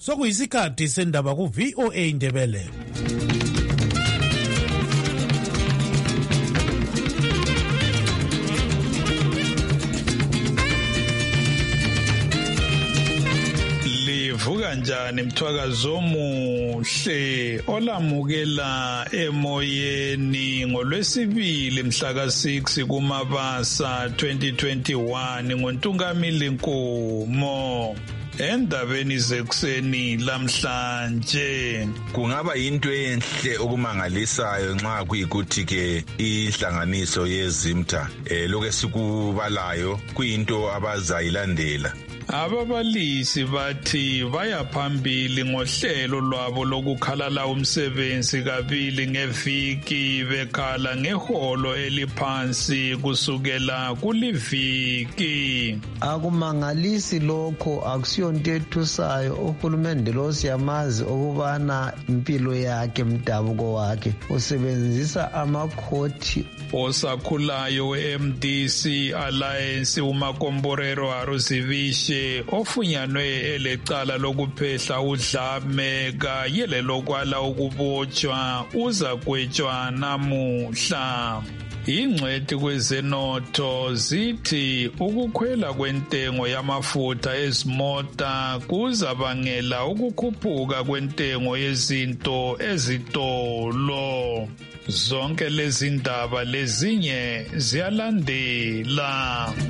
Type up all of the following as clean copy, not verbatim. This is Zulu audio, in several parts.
Sokuyisikhathi sendaba ku VOA Indebele. Livuka njani mthwakazo omuhle olamukela emoyeni ngolwesibili mhla ka6 kuMabasa 2021 ngoNtungamili Nkomo. Endabeni zekuseni lamhlanje kungaba into enhle okumangalisayo nxa kuyikuthi ke ihlanganiso yeZimta lokho esikubalayo kuyinto abazayilandela. Ababalisi bathi baya phambili ngohlelo lwabo lokukhalala umsebenzi kabili ngeviki bekhala ngeholo eliphansi kusukela kuliviki. Akumangalisi lokho, akusiyonto ethusayo. Uhulumende lo siyamazi ukubana impilo yakhe mdabuko wakhe usebenzisa amakhoti. Osakhulayo we-MDC Alliance uMakomborero Haruzivishe ofunyanwe elecala lokuphehla udlame kanye lelokwala ukubotshwa uzagwetshwa namuhla. Ingcwethi kwezenotho zithi ukukhwela kwentengo yamafutha ezimota kuzabangela ukukhuphuka kwentengo yezinto ezitolo. Zonke lezi ndaba lezinye ziyalandela.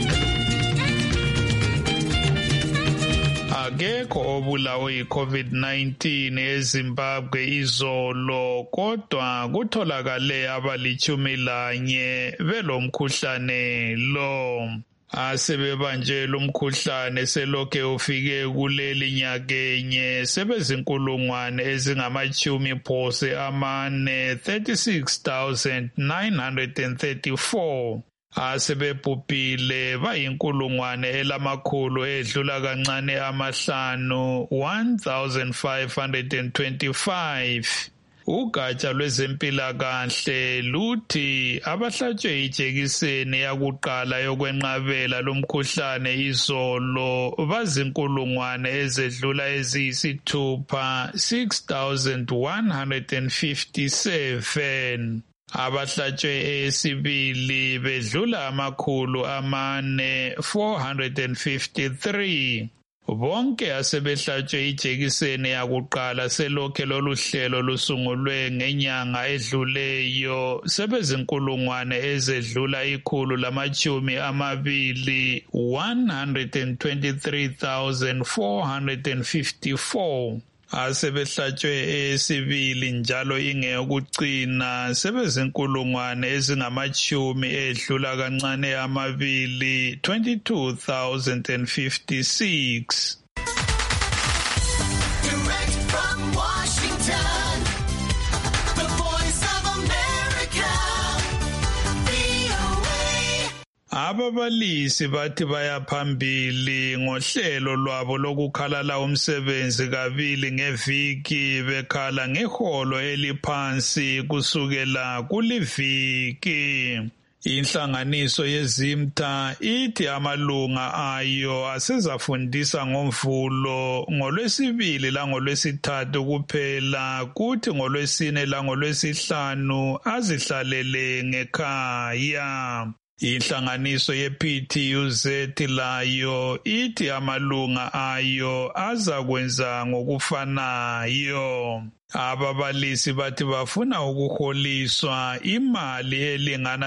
Akekho obulawe yi-COVID-19 eZimbabwe izolo, kodwa kutholakale abali-11 belomkhuhlane lo. Asebebanjelwe umkhuhlane selokhe ufike kuleli nyakenye sebezinkulungwane ezingama-40 36,934. Asebebhubhile bayinkulungwane elamakhulu edlula kancane amahlanu 1,525. Ugatsha lwezempilakahle luthi abahlatshwe ijekiseni yakuqala yokwenqabela lomkhuhlane izolo bazinkulungwane ezedlula eziyisithupha 6,157. Abahlatshwe esibili bedlula amakhulu 453. Bonke asebehlatshwe ijekiseni yakuqala selokhe loluhlelo lusungulwe ngenyanga edluleyo sebezinkulungwane ezedlula 123,454. Asebehlatshwe esibili njalo ingeyokucina sebezinkulungwane ezingamachumi edlula kancane amabili 22,056. Ababalisi bathi baya phambili ngohlelo lwabo lokukhalala umsebenzi kabili ngeviki bekhala ngeholo eliphansi kusukela kuliviki. Inhlanganiso yeZimta ithi amalunga ayo asezafundisa ngoMvulo, ngoLwesibili langolwesithathu kuphela, kuthi ngoLwesine langolwesihlanu azihlalele ngekhaya. Inhlanganiso ye-PTUZ layo ithi amalunga ayo azakwenza ngokufanayo. Ababalisi bathi bafuna ukuholiswa imali elingana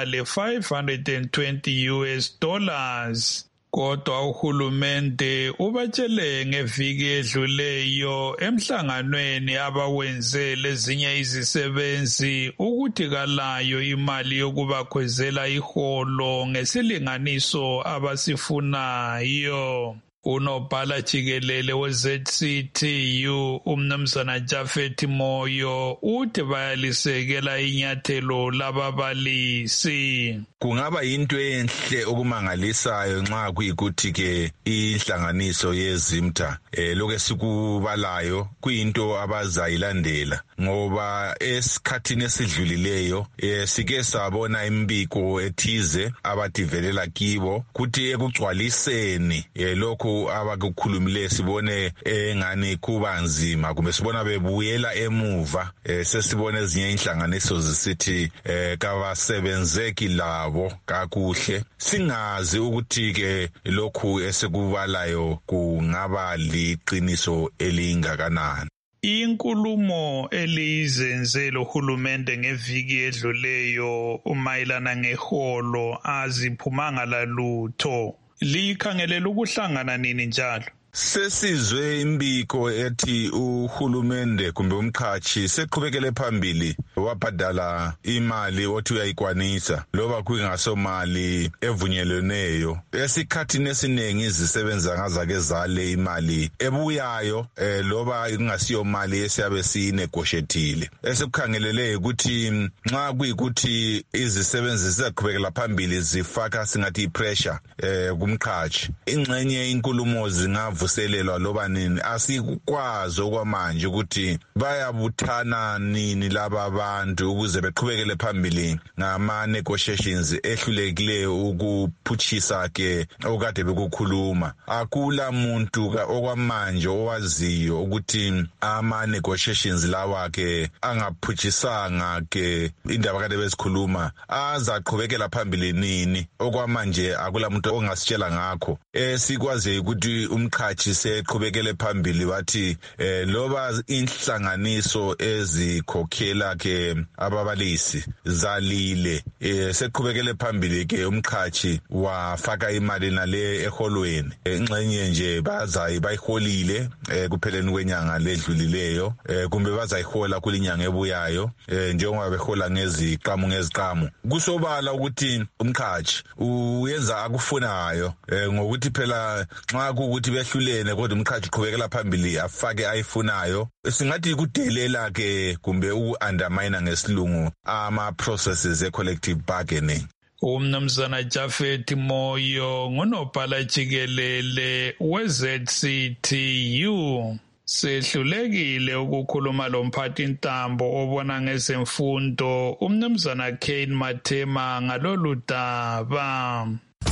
le$520. Kodwa uhulumende ubatshele ngeviki edluleyo emhlanganweni abawenze lezinye izisebenzi ukuthi kalayo imali yokubakhwezela iholo ngesilinganiso abasifunayo. Unobhala jikelele we-ZCTU umnumzana Japhet Moyo uthi bayalisekela inyathelo lababalisi. Kungaba into enhle okumangalisayo nxa kuyikuthi ke inhlanganiso yeZimta lokho esikubalayo kuyinto abazayilandela, ngoba esikhathini esidlulileyo sike sabona imbiko ethize abathi velela kibo kuthi ekugcwaliseni lokho lokhu abakukhulumile sibone engani kuba nzima kumbe sibona bebuyela emuva sesibone ezinye inhlanganiso zisithi kabasebenzeki labo kakuhle singazi ukuthi ke lokhu esikubalayo kungaba liqiniso elingakanani. Inkulumo elizenzele uhulumende ngeviki edluleyo umayelana ngeholo aziphumanga lalutho. Likhangelela ukuhlangana nini njalo? Sesizwe imbiko ethi uhulumende kumbe umqhashi seqhubekele phambili wabhadala imali othi uyayikwanisa loba kuyingasomali evunyeleneyo esikhathini esiningi izisebenza ngazake zale imali ebuyayo loba ingasiyo mali esiyabe sinegotiatile esikukhangelele ukuthi nxa kuyikuthi izisebenzi zizaqhubekela phambili zifaka singathi ipressure kumqhashi ingxenye inkulumo vuselelwa loba nini asikwazi okwamanje ukuthi bayabuthana nini laba abantu ukuze beqhubekele phambili ngama negotiations ehlulekileyo ukuphuchisa ke okade bekukhuluma. Akula muntu okwamanje owaziyo ukuthi ama negotiations lawa ke angaphuchisanga ke indaba kade besikhuluma azaqhubekela phambili nini. Okwamanje akula muntu ongasitshela ngakho sikwazi ukuthi umqhashi seqhubekele phambili wathi loba inhlanganiso ezikhokhela ke ababalisi zalile seqhubekele phambili ke umqhashi wafaka imali nale eholweni ingxenye nje bayiholile kupheleni kwenyanga ledlulileyo kumbe bazayihola kulinyanga ebuyayo njengoba behola ngeziqamu kusobala ukuthi umqhashi uyenza akufunayo ngokuthi phela nxa kuukuthi behlulene kodwa umqhashi qhubekela phambili afake ayifunayo singathi kudelela ke kumbe uku-undermine ngesilungu ama processes e-collective bargaining. Umnumzana Japhet Moyo ngunobhala jikelele we-ZCTU. Sehlulekile ukukhuluma lomphathi ntambo obona ngezemfundo umnumzana Kane Mathema ngalolu daba.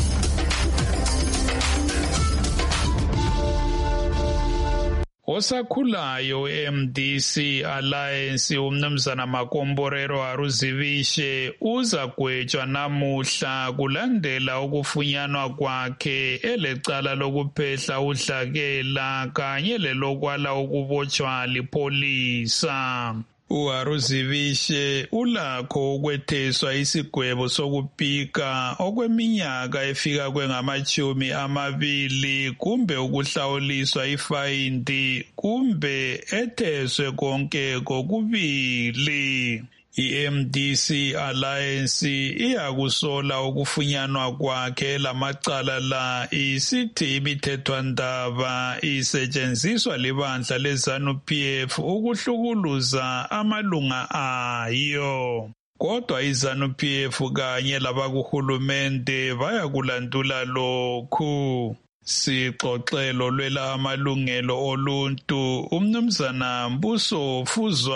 Osakhulayo MDC Alliance umnumzana Makomborero Aruzivishe uzagwetshwa namuhla kulandela ukufunyanwa kwakhe elecala lokuphehla udlakela kanye lelokwala ukubotshwa lipolisa. UAruzivishe ulakho ukwetheswa isigwebo sokupika okweminyaka efika kwengama-20 kumbe ukuhlawuliswa ifayindi kumbe etheswe konke kokubili. I-MDC Alliance iyakusola ukufunyanwa kwakhe lamacala la isithi imithethwandaba isetshenziswa libandla leZANU-PF ukuhlukuluza amalunga ayo. Kodwa iZANU-PF kanye labakuhulumende bayakulandula lokhu. Sixoxelo lwela amalungelo oluntu umnumzana Mbuso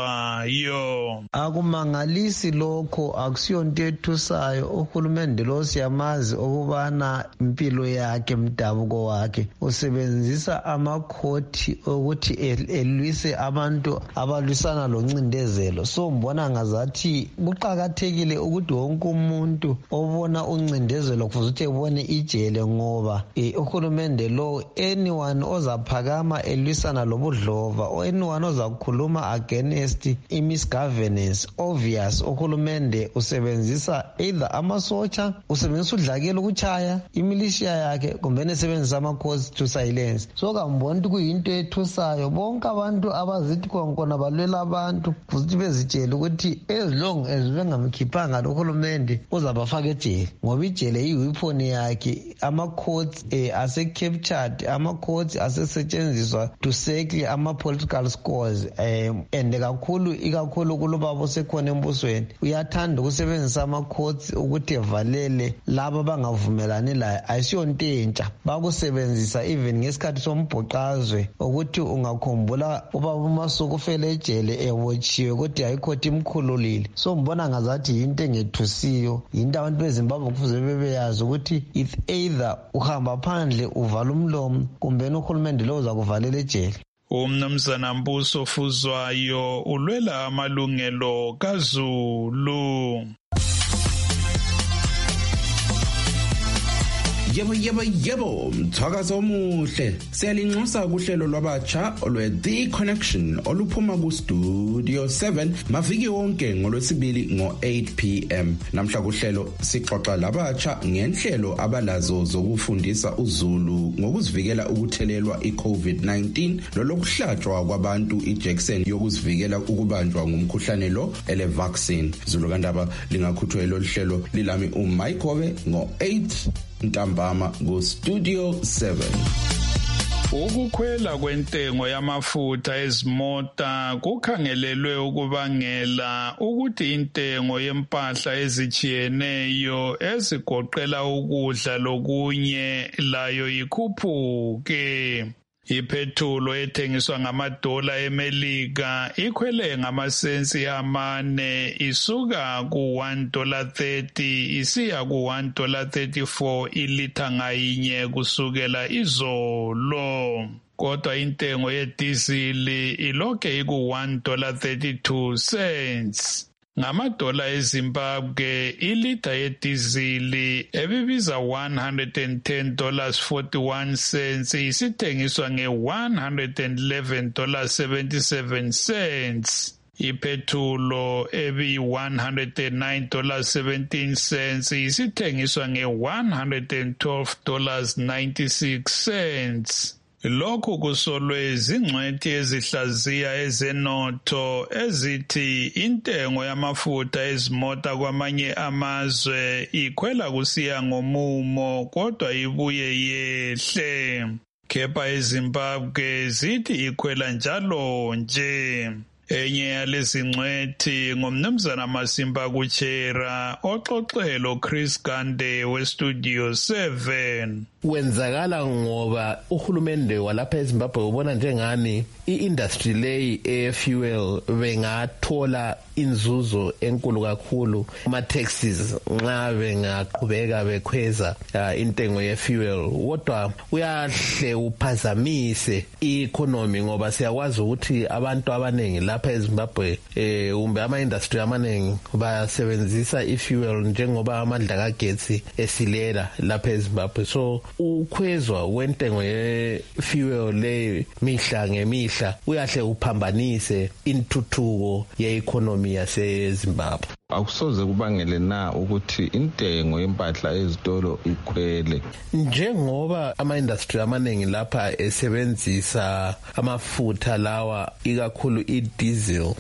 Fuzwayo. Akumangalisi lokho akusiyonto ethusayo uhulumende lo siyamazi ukubana impilo yakhe mdabuko wakhe usebenzisa amakhoti ukuthi elwise abantu abalwisana loncindezelo. So mbona ngazathi kuqakathekile ukuthi wonke umuntu obona uncindezelo kufuze ukuthi ebone ijele ngoba uhulumende lo anyone ozaphakama elwisana lobudlova anyone ozakhuluma against misgovernance obvious uhulumende usebenzisa either amasotsha usebenzisa udlakela ukuchaya imilishiya yakhe kumbe esebenzisa ama-courts to silence. So kambona ukuthi kuyinto ethusayo bonke abantu abazithi konkona balwela abantu futhi bezitshela ukuthi as long as bengamkhiphanga lo hulumende uzabafaka ejele ngoba ijele yiweapon yakhe. Ama-courts captured ama-courts asesetshenziswa to settle ama-political scores and ikakhulu kulobaba osekhona embusweni uyathanda ukusebenzisa ama-courts ukuthi evalele laba bangavumelani laye. Ayisiyonto entsha bakusebenzisa even ngesikhathi sombhoqazwe ukuthi ungakhumbula ubaba uMasuku ufele ejele ebotshiwe kodwa hayikhoti imkhululile. So mbona ngazathi yinto engethusiyo yinto abantu beZimbabwe kufuze bebeyazi ukuthi if either uhamba phandle uvala umlomo kumbe uhulumende lo uzakuvalela ejele. Umnumzana Mbuso Fuzwayo ulwela amalungelo kaZulu. Yebo, mthakazo omuhle. Siyalinxusa kuhlelo lwabatsha olwe-The Connection oluphuma ku-Studio 7 maviki wonke ngolwesibili ngo-8 p.m. Namhla kuhlelo sixoxa labatsha ngenhlelo abalazo zokufundisa uZulu ngokuzivikela ukuthelelwa i-COVID-19 lolokuhlatshwa kwabantu ijekiseni yokuzivikela ukubanjwa ngumkhuhlane lo ele-vaccine. Zulu Kandaba lingakhuthwa lolu hlelo lilami uMike Hobe ngo-8 ntambama ku-Studio 7. Ukukhwela kwentengo yamafutha ezimota kukhangelelwe ukubangela ukuthi intengo yempahla ezijiyeneyo ezigoqela ukudla lokunye layo ikhuphuke. Iphetholo ethengiswa ngamadola eMelika ikhwele ngamasensi amane isuka ku$1.30 isiya ku$1.34 ilitha ngayinye kusukela izolo. Kodwa intengo yedizili ilokhe iku$1.32. Ngamadola eZimbabwe ilitha yedizili ebibiza $110.41 isithengiswa nge$111.77. Iphetholo ebi$109.17 isithengiswa nge$112.96. Lokhu kusolwe izingcwethi ezihlaziya ezenotho ezithi intengo yamafutha ezimota kwamanye amazwe ikhwela kusiya ngomumo kodwa ibuye yehle. Kepha eZimbabwe zithi ikhwela njalo nje. Enye yalezi ngcwethi ngumnumzana Masimba Kuchera oxoxelo Chris Gande we-Studio 7. Wenzakala ngoba uhulumende walapha eZimbabwe ubona njengani i-industry leyi e-fuel bengathola inzuzo enkulu kakhulu ama-taxes nxa bengaqhubeka bekhweza intengo ye-fuel. Kodwa uyahle uphazamise i-economy ngoba siyakwazi ukuthi abantu abaningi lapha eZimbabwe kumbe ama-industry amaningi basebenzisa i-fuel njengoba amandla kagetsi esilela lapha eZimbabwe. So ukhwezwa kwentengo ye-fuel le mihla ngemihla uyahle uphambanise intuthuko ye-economy yaseZimbabwe. Akusoze kubangele na ukuthi intengo yempahla ezitolo ikhwele njengoba ama-industry amaningi lapha esebenzisa amafutha lawa ikakhulu i-diesel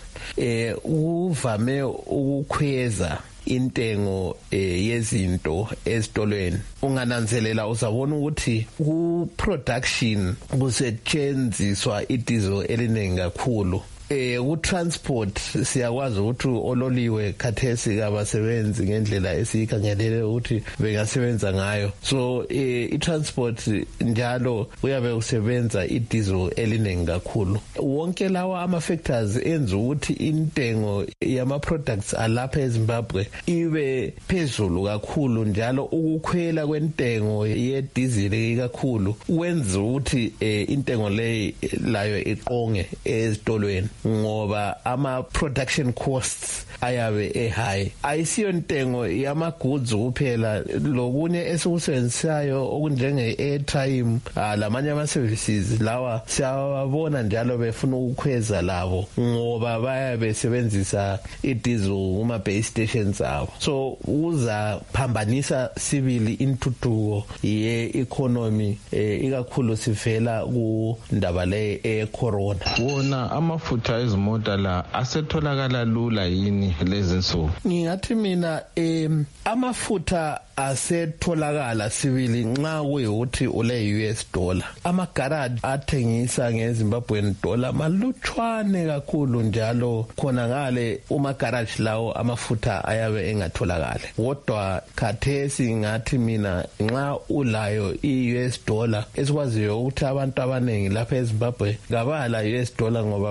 uvame ukukhweza intengo yezinto ezitolweni. Ungananzelela uzabona ukuthi ku-production kusetshenziswa i-diesel eliningi kakhulu. Ku-transport siyakwazi ukuthi ololiwe khathesi kabasebenzi ngendlela esiyikhangelele ukuthi bengasebenza ngayo. So i-transport njalo uyabe usebenza i-diesel eliningi kakhulu. Wonke lawa ama-factors enza ukuthi intengo yama-products alapha eZimbabwe ibe phezulu kakhulu, njalo ukukhwela kwentengo ye-diesel kakhulu wenza ukuthi intengo leyi layo iqonge ezitolweni ngoba ama-production costs ayabe high. Ayisiyo ntengo yama-goods kuphela, lokunye esikusebenzisayo okunjenge-airtime lamanye ama-services lawa siyababona njalo befuna ukukhweza labo ngoba bayabe sebenzisa i-diesel kuma-base stations abo. So uzaphambanisa sibili intuthuko ye-economy ikakhulu sivela kundaba le e-corona. Wona amafutha ezimota la asetholakala lula yini lezi nsuku? Ngingathi mina amafutha asetholakala sibili nxa kuyukuthi ule-US dollar. Ama-garage athengisa nge-Zimbabwean dollar malutshwane kakhulu, njalo khona ngale uma-garage lawo amafutha ayabe engatholakale. Kodwa khathesi ngathi mina nxa ulayo i-US dollar esikwaziyo ukuthi abantu abaningi lapha eZimbabwe kabala US dollar ngoba bahola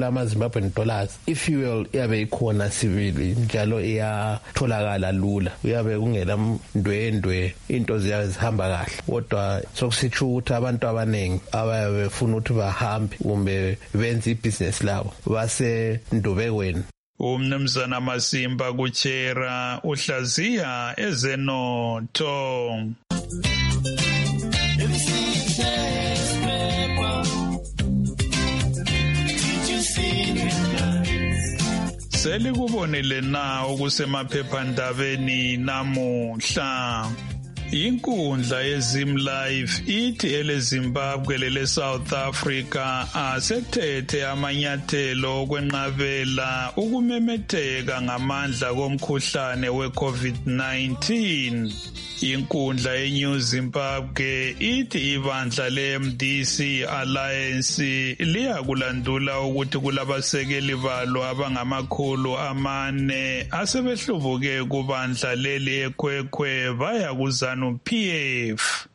ukuthola ama-Zimbabwean dollars, i-fuel iyabe ikhona sibili njalo iyatholakala lula, uyabe kungela ndwendwe, into zihamba kahle. Kodwa sokusitsho ukuthi abantu abaningi abayabe befuna ukuthi bahambe kumbe benze ibhizinesi labo basendubekweni. Umnumzana Masimba Kuchera uhlaziya ezenotho. Selikubonile na okusemaphephandabeni namuhla? Inkundla yeZimLife ithi eleZimbabwe lele South Africa asethethe amanyathelo okwenqabela ukumemetheka ngamandla komkhuhlane we-COVID-19. Inkundla yeNew Zimbabwe ithi ibandla le-MDC Alliance liyakulandula ukuthi kulabasekeli balo abangama400 asebehlubuke kubandla leli eKwekwwe baya kuZANU-PF.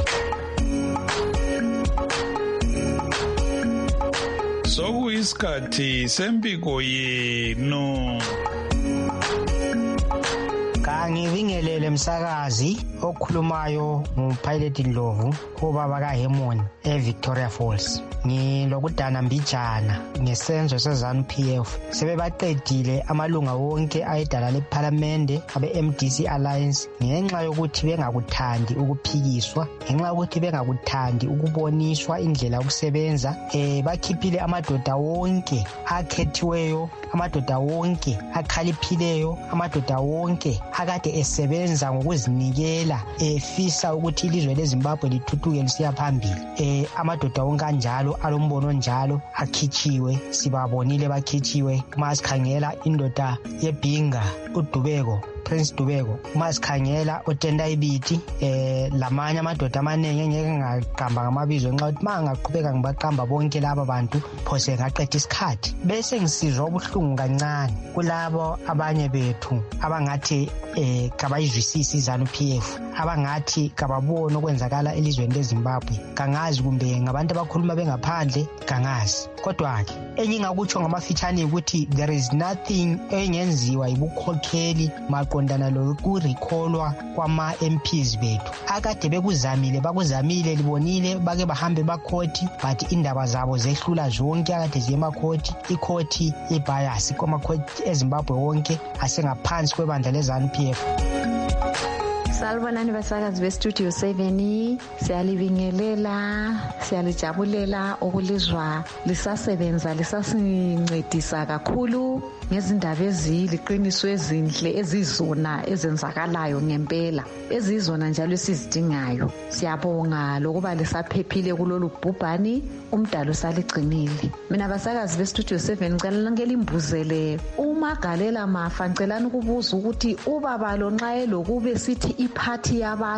Sokuyisikhathi sempiko yenu. Ngibingelele msakazi okhulumayo nguPilot Ndlovu ubaba kaHemon eVictoria Falls. Ngilokudana mbijana ngesenzo seZANU-PF. Sebebaqedile amalunga wonke ayedala leParliament abe-MDC Alliance ngenxa yokuthi bengakuthandi ukuphikiswa, ngenxa yokuthi bengakuthandi ukuboniswa indlela yokusebenza. Bakhiphile amadoda wonke akhethiweyo, amadoda wonke akhaliphileyo, amadoda wonke akade esebenza ngokuzinikela efisa ukuthi ilizwe leZimbabwe lithuthuke lisiya phambili. Amadoda wonke anjalo alombono njalo akhitshiwe, sibabonile bakhitshiwe. Masikhangela indoda yeBhinga uDubeko, Prince Dubeko, masikhangela uTendai Biti, lamanye amadoda amaningi engeke ngaqamba ngamabizo nxa ukuthi mangaqhubeka ngibaqamba bonke laba bantu phose ngaqeda isikhathi. Bese ngisizwa ubuhlungu kancane kulabo abanye bethu abangathi kabayizwisisi iZANU-PF, abangathi kababona okwenzakala elizweni leZimbabwe. Kangazi kumbe ngabantu abakhuluma bengaphandle, kangazi. Kodwa-ke engingakutsho ngamafitshane ukuthi there is nothing engenziwa yibukhokheli maqondana lokurecallwa kwama-MPs bethu. Akade bekuzamile, bakuzamile, libonile, bake bahambe bakhoti, but indaba zabo zehlula zonke akade ziye emakhoti. Ikhoti ibayasi kwamakhoti eZimbabwe wonke asengaphansi kwebandla leZANU-PF. Salubonani basakazi beStudio 7, siyalibingelela, siyalijabulela ukulizwa lisasebenza, lisasincedisa kakhulu ngezindaba eziliqiniso ezinhle ezizona ezenzakalayo ngempela, ezizona njalo esizidingayo. Siyabonga lokuba lisaphephile kulolu bhubhani, umdalo saligcinile. Mina basakazi beStudio 7 ngicela lonke limbuzele uMagalela Mafa, ngicelana ukubuza ukuthi ubaba lo nxa elokube sithi iphathi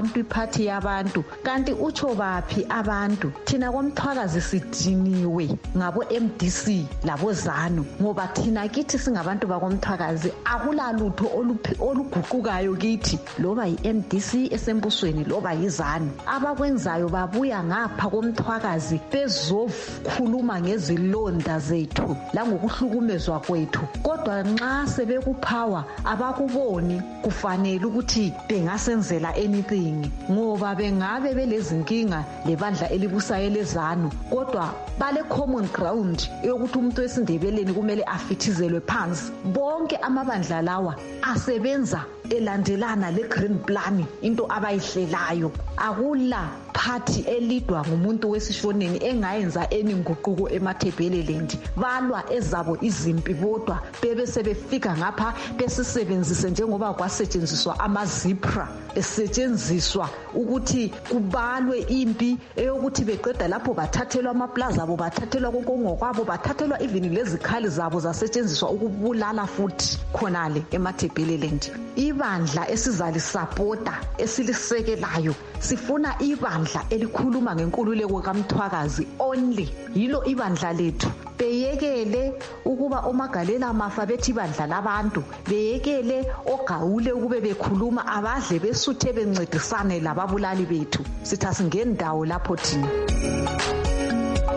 yabantu, kanti utsho baphi abantu? Thina koMthwakazi sidiniwe ngabo MDC labo ZANU, ngoba thina kithi singabantu bakoMthwakazi akulalutho oluguqukayo kithi, loba yi-MDC esembusweni loba yiZANU. Abakwenzayo babuya ngapha koMthwakazi bezokhuluma ngezilonda zethu langokuhlukumezwa kwethu, kodwa nxa sebekuphawa abakuboni kufanele ukuthi bengasenzela anything, ngoba bengabe belezinkinga lebandla elibusayo leZANU, kodwa bale common ground yokuthi umuntu wesindebeleni kumele afithizelwe phansi. Bonke amabandla lawa asebenza elandelana le-Green Plan, into abayihlelayo. Akula party elidwa ngumuntu wesishoneni engayenza eninguquko emathebheleland. Balwa ezabo izimpi bodwa bebe sebefika ngapha besisebenzise njengoba kwasetshenziswa amazipra, esetshenziswa ukuthi kubalwe impi eyokuthi beqeda lapho bathathelwa amaplaza abo, bathathelwa kongokwabo, bathathelwa even lezikhali zabo zasetshenziswa ukubulala futhi khonale emathebheleland. Ibandla esizalisapota esilisekelayo, sifuna ibandla elikhuluma ngenkululeko kaMthwakazi only. Yilo ibandla lethu. Beyekele ukuba oMagalela Mafa bethi ibandla labantu, beyekele oGawule ukube bekhuluma, abadle besuthe bencedisane lababulali bethu. Sithi asingendawo lapho thina.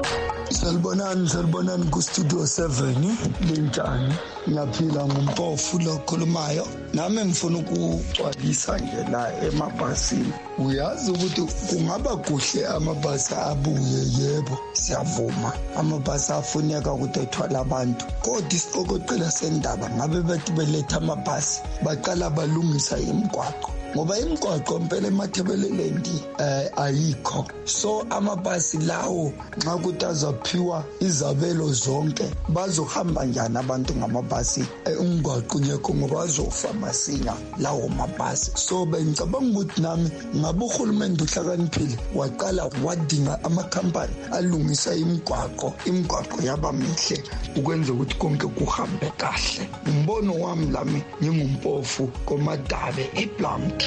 Salibonani ku Studio 7 linjani ngiyaphila ngumpofu lo khulumayo nami ngifuna ukugcwalisa nje la emabhasini uyazi ukuthi kungaba kuhle amabhasi abuye yebo siyavuma amabhasi afuneka ukuthi ethwala abantu kodwa isiqokoqela sendaba ngabe bethi beletha amabhasi baqala balungisa imigwaqo ngoba imigwaqo impela eMathebeleland ayikho so amabhasi lawo nxa kutazaphiwa izabelo zonke bazohamba njani abantu ngamabhasi umgwaqo ngekho ngoba bazofa masinya lawo mabhasi so bengicabanga ukuthi nami ngabe uhulumende uhlakaniphile waqala wadinga amakhampani alungisa imigwaqo yaba mihle ukwenza ukuthi konke kuhambe kahle umbono wami lami ngingumpofu koMadabe eBlank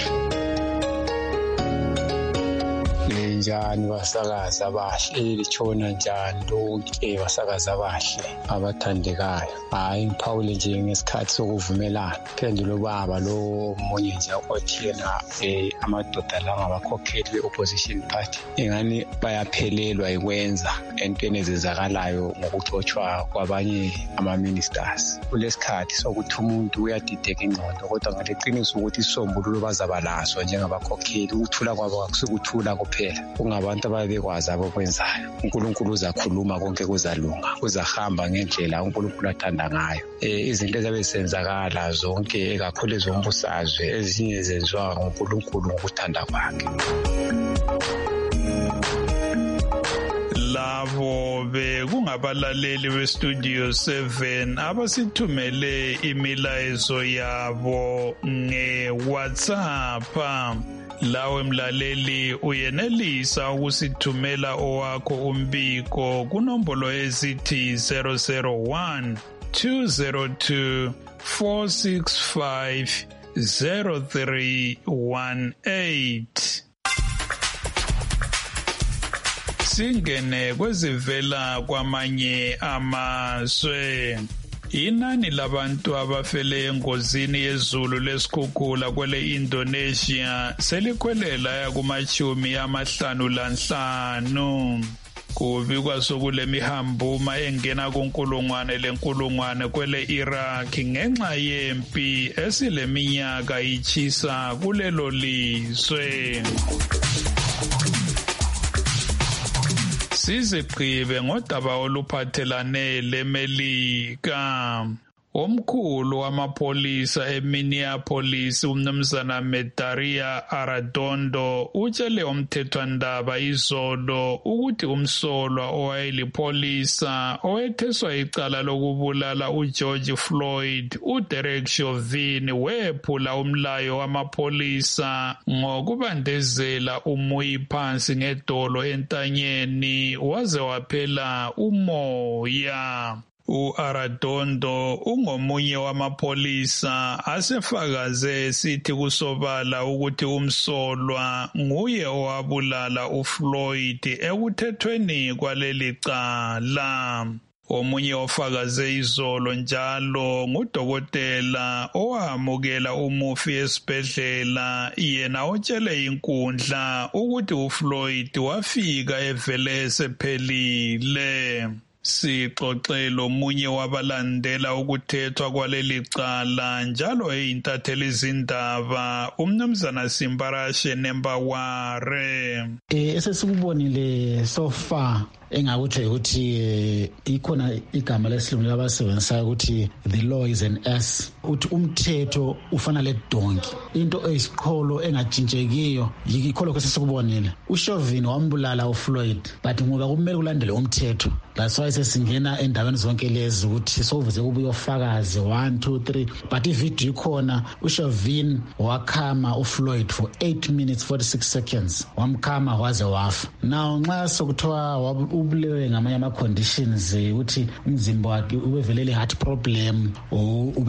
njani basakaza abahle litshona njani lonke basakaza abahle abathandekayo hayi ngiphawule nje ngesikhathi sokuvumelana phendulo baba lo munye nje othi yena amadoda la ngabakhokheli be-opposition party ingani bayaphelelwa ikwenza entweni ezenzakalayo ngokuxotshwa kwabanye ama-ministers kulesikhathi sokuthi umuntu uyadideka ingqondo kodwa ngaleqiniso ukuthi isombululo bazaba laso njengabakhokheli ukuthula kwabo akusikuthula kuphela kungabantu ababekwazi abakwenzayo uNkulunkulu uzakhuluma konke kuzalunga kuzahamba ngendlela uNkulunkulu athanda ngayo izinto ezabesenzakala zonke kakhulu ezombusazwe ezinye zenziwa nguNkulunkulu ngokuthanda kwakhe labo bekungabalaleli beStudio 7 abasithumele imilayezo yabo ngeWhatsApp lawe mlaleli uyenelisa ukusithumela owakho umbiko kunombolo ezithi 001 202 465 0318 singene kwezivela kwamanye amazwe inani labantu abafele engozini yezulu lesikhukhula kwele Indonesia selikhwelela kuma-55 kubikwa sokule mihambuma engena kunkulungwane kwele Iraq ngenxa yempi esileminyaka ichisa kulelo lizwe sizigqibe ngodaba oluphathelane leMelika omkhulu wamapolisa eMinneapolis umnumzana Medaria Arradondo utshele umthethwandaba izolo ukuthi umsolwa owayelipolisa owetheswa icala lokubulala uGeorge Floyd uDerek Chauvin wephula umlayo wamapolisa ngokubandezela umuyi phansi ngedolo entanyeni waze waphela umoya. U-Arradondo ungomunye wamapolisa asefakaze sithi kusobala ukuthi umsolwa nguye owabulala uFloyd ekuthethweni kwaleli cala. Omunye ofakaze izolo njalo ngudokotela owamukela umufi esibhedlela yena otshele inkundla ukuthi uFloyd wafika evele sephelile. Sixoxelo munye wabalandela ukuthethwa kwaleli cala njalo eyintatheli izindaba umnumzana Simbarashe Nembaware. Esesikubonile so far engakuthi ukuthi ikhona igama lesilungu labasebenzisayo ukuthi the law is an S uthi umthetho ufana ledonki into eyisiqholo engajinjekiyo yikholo kesesikubonile uChauvin wambulala uFloyd but ngoba kumele kulandele umthetho that's why sesingena endaweni zonke lezi ukuthi sovuze kubuye ofakazi 1 2 3 but ivideo ikhona uChauvin wakhama uFloyd for 8 minutes 46 seconds wamkhama waze wafa now nxa sokuthiwa ubulewe ngamanye ama conditions ukuthi umzimba wakhe ubevelele heart problem ube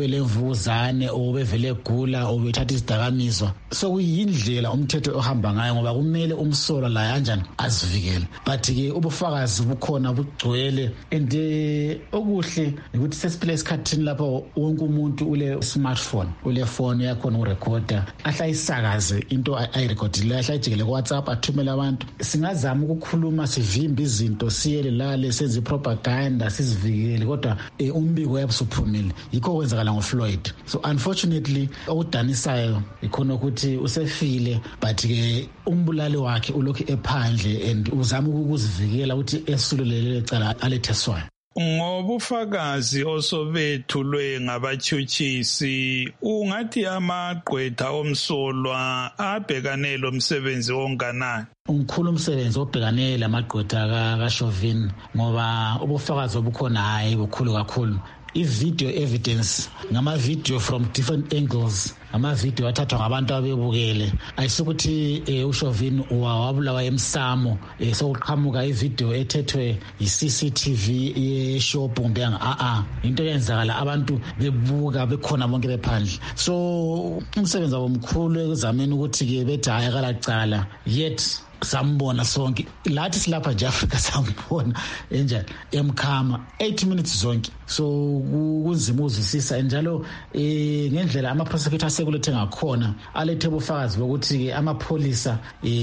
imvuzane obevele gula obethatha izidakamizwa. So kuyindlela umthetho ohamba ngayo ngoba kumele umsolwa la kanjani azivikele. But ke ubufakazi bukhona bugcwele and okuhle ukuthi sesiphile esikhathini lapho wonke umuntu ule smartphone, ule phone yakho urecorder, ahla isakaze into ayirecordile, ahla ijikele ku WhatsApp athumela abantu. Singazama ukukhuluma sivimba izinto siyele lale senze propaganda sizivikele kodwa umbiko yabusuphumile. Yikho kwenzakala ngoFloyd. So unfortunately okudanisayo ikhona ukuthi usefile but ke umbulali wakhe ulokhu ephandle and uzama ukuzivikela ukuthi esululele ecala aletheswayo. Ngobufakazi osobethulwe ngabatshutshisi ungathi amagqwetha omsolwa abhekane lomsebenzi onganani? Umkhulu umsebenzi obhekane lamagqwetha kaShauvin ngoba ubufakazi obukhona hayi bukhulu kakhulu. I-video evidence ngama-video from different angles, ama-video athathwa ngabantu abebukele. Ayisukuthi uShauvin wabulawa emsamo sokuqhamuka i-video ethethwe yi-CCTV yeshop kumbe into yenzakala abantu bebuka bekhona bonke bephandle. So umsebenzi wabo mkhulu ekuzameni ukuthi ke bethi hayi akalacala yet sambona sonke lathi silapha nje Africa sambona enjani emkhama 8 minutes zonke. So kunzima uzwisisa njalo ngendlela ama-prosecutor asekulethe ngakhona alethe ubufakazi bokuthi amapholisa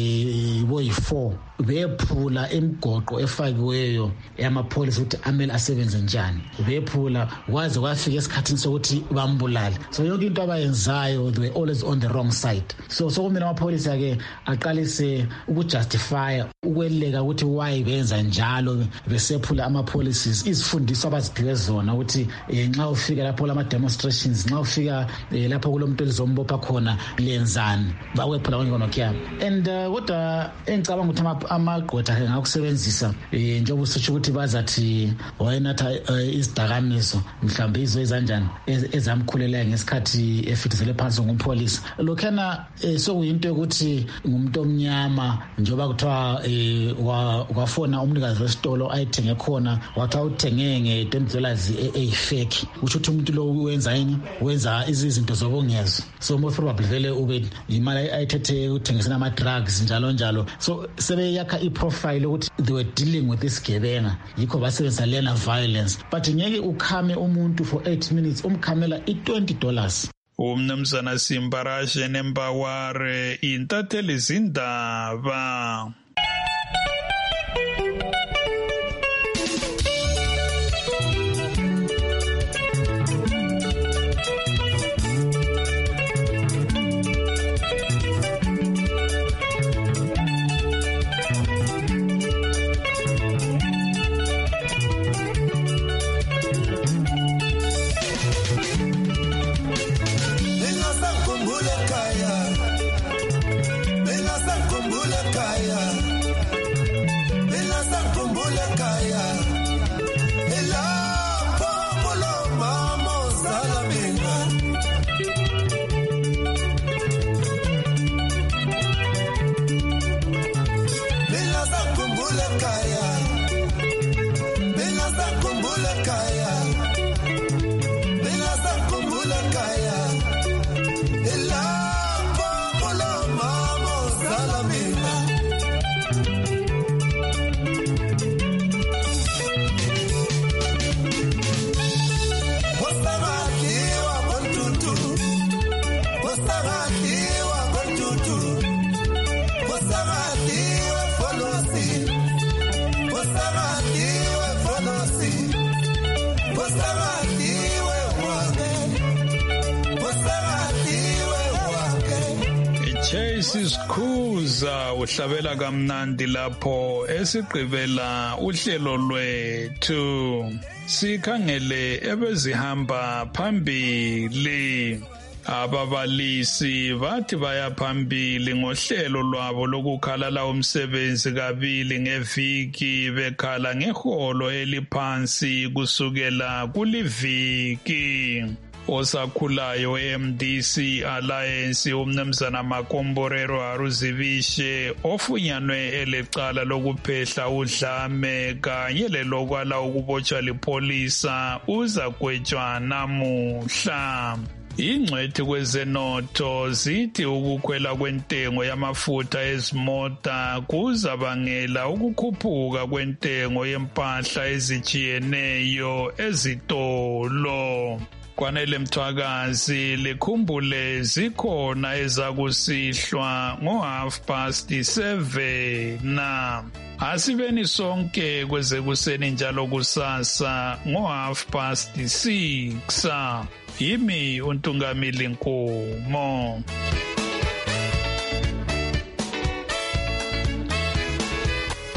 boyi-4 bephula imigoqo efakiweyo yamapholisa ukuthi amele asebenze njani, bephula kwaze kwafika esikhathini sokuthi bambulale. So yonke into abayenzayo they were always on the wrong side. So kumele amapholisa ke aqalise ukujustify ukweleka ukuthi why benza njalo besephula ama-policies, izifundiso abaziphiwe zona ukuthi nxa ufika lapho lama-demonstrations, nxa ufika lapho kulomuntu elizombopha khona lenzani, bakwephula konke konokuyami. And kodwa engicabanga ukuthi amagqwetha ke ngakusebenzisa njengoba usitsho ukuthi bazathi wayenatha izidakamizwa mhlawumbe izo ezanjani ezamkhulela ngesikhathi efithizele phansi ngumpholisa. Lokhana sokuyinto yokuthi ngumuntu omnyama njengoba kuthiwa wafona umnikazi wesitolo ayithenge khona wathi uthenge nge$20 eyifake, kusho ukuthi umuntu lo wenza yini, wenza izinto zobungezo. So most probably vele ube imali ayithethe uthengisela ama-drugs njalo njalo. So sebeyakha i-profile ukuthi they were dealing with this gebenga, yikho basebenzisa lena violence. But ngeke ukhame umuntu for 8 minutes umkhamela $20. Umnumzana Simbarashe Nembaware intatheli zindaba. Sisikhuza uhlabela kamnandi lapho esigqibela uhlelo lwethu sikhangele ebezihamba phambili. Ababalisi bathi baya phambili ngohlelo lwabo lokukhalala umsebenzi kabili ngeviki bekhala ngeholo eliphansi kusukela kuliviki. osakhulayo MDC Alliance umnumzana Makomborero Aruzibishe ofunyanwe elecala lokuphehla udlame kanye lelokwala ukubotshwa lipolisa uza kwetshwa namuhla. Ingcwethi kwezenotho zithi ukukhwela kwentengo yamafutha ezimota kuzabangela ukukhuphuka kwentengo yempahla ezijiyeneyo ezitolo. Kwanele Mthwakazi likhumbule zikhona ezakusihlwa ngo7:30. Asibeni sonke kwezekuseni njalo kusasa ngo6:30. Yimi uNtungamili Nkomo.